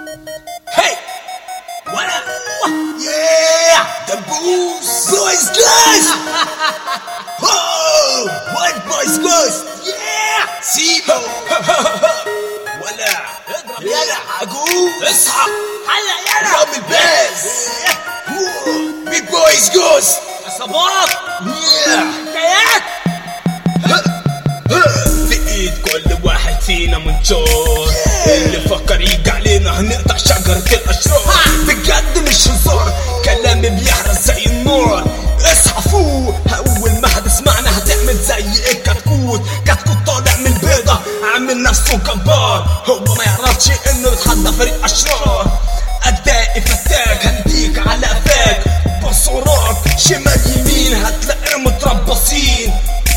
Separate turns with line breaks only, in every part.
Hey! What up? Yeah! The boys guys! Oh! What boys guys? Yeah! سيبو! ولا يلا عقول اصحى هلا يلا رامي الباز بيج بويز جوز
عصابات
حكايات في ايد كل واحد فينا منشور اللي فكر يجي علينا هنقطع شجرة الاشرار بجد مش هزار كلامي بيحرق زي النار اصحى فوق اول ما هتسمعنا هتعمل زي الكتكوت طالع من البيضة عامل نفسه جبار هو ما يعرفش انه يتحدى فريق اشرار ادائي فتاك هنديك على قفاك بص وراك شمال يمين هتلاقي متربصين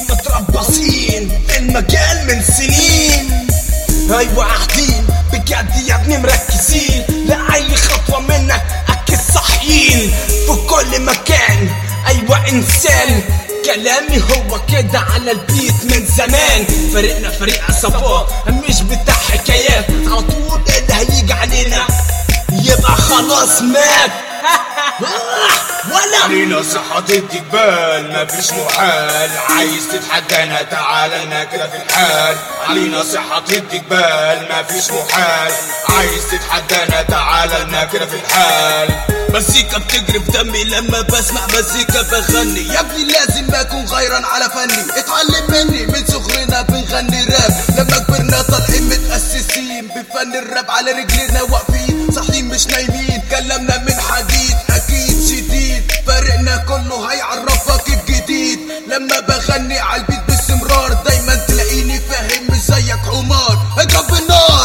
في المجال من سنين ايوه قاعدين بجد يا ابني مركزين لاي خطوه منك اكيد صاحيين في كل مكان ايوه انسان كلامي هو كده على البيت من زمان فريقنا فريق عصابات مش بتاع حكايات على طول اللي هيجي علينا يبقى خلاص مات ولا
علينا صحة الجبال مفيش محال عايز تتحدانا تعالى كده في الحال علينا صحة الجبال مفيش محال عايز تتحدانا تعالى كده في الحال
مزيكا بتجري في دمي لما بسمع مزيكا بغني
يا ابني لازم اكون غيران على فني اتعلم مني من صغرنا بنغني راب لما كبرنا طالعين متأسسين بفن الراب على رجلنا واقفين صاحيين مش نايمين كلامنا من حديد اكيد شديد فرقنا كله هيعرفك الجديد لما بغني عالبيت باستمرار دايما تلاقيني فاهم مش زيك حمار اضرب بالنار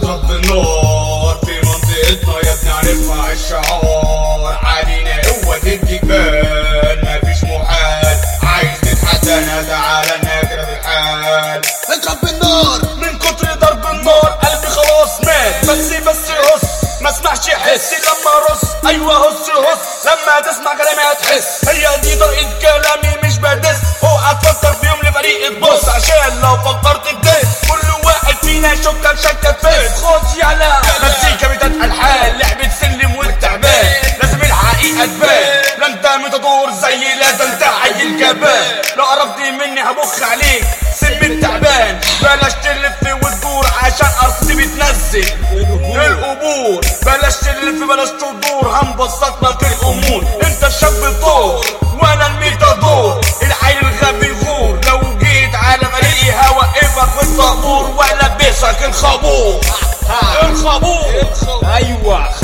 في منطقتنا يا ابني عارفها الشعار علينا قوة الجبال مفيش محال عايز تتحدانا تعالى كده في الحال
اضرب بالنار
من كتر ضرب النار قلبي خلاص مات بس هص ما اسمعش حس لما رص ايوه هص لما تسمع كلامي هتحس هي دي طريقة كلامي مش بدس اوعى تفكر في يوم لفريق تبص عشان لو فكرت تدس كل واحد فينا شكك فيس خد يلا مزيكا بتتقل حال لعبة سلم والتعبان لازم الحقيقة تبان لا انت متدور زي لا ده انت عيل جبان لو قربت مني هبخ عليك سم التعبان بلاش تلف وتدور عشان ارضي بتنزل القبور بلاش تلف بلاش تدور هنبسط لك الامور انت الشاب الدور وانا الميتادور العيل الغبي الغور لو جيت على فريقي هوقفك في الطابور ولا بيسك الخابور
ايوه